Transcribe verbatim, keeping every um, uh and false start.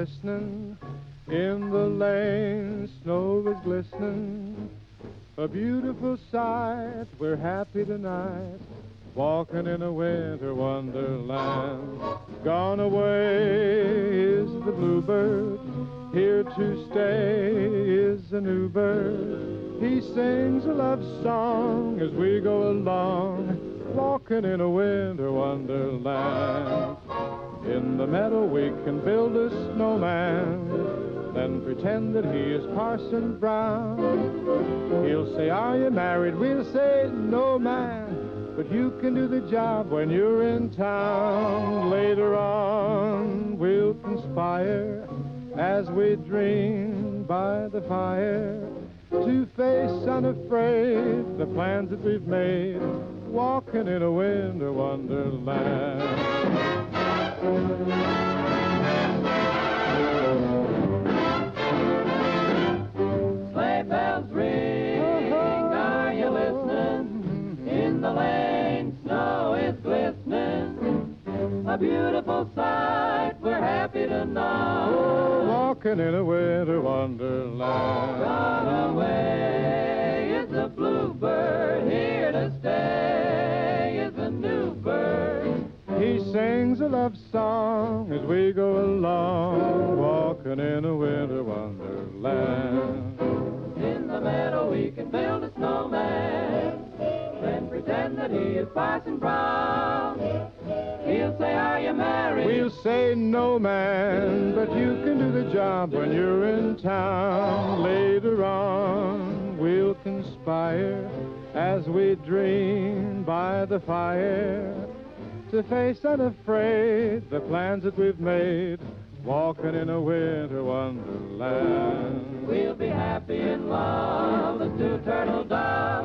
listening. In the lane, snow is glistening. A beautiful sight, we're happy tonight, walking in a winter wonderland. Gone away is the bluebird, here to stay is a new bird. He sings a love song as we go along, walking in a winter wonderland. In the meadow we can build a snowman, then pretend that he is Parson Brown. He'll say, are you married? We'll say, no, man, but you can do the job when you're in town. Later on we'll conspire as we dream by the fire, to face unafraid the plans that we've made, walking in a winter wonderland. Sleigh bells ring, are you listening? In the lane, snow is glistening. A beautiful sight, we're happy to know, walking in a winter wonderland. Gone away is the bluebird, here to stay is a new bird. He sings a love song as we go along, walking in a winter wonderland. In the meadow we can build a snowman, then pretend that he is Parson Brown. He'll say, are you married? We'll say, no, man, but you can do the job when you're in town. Later on we'll conspire as we dream by the fire, to face unafraid the plans that we've made, walking in a winter wonderland. We'll be happy in love as two turtle doves,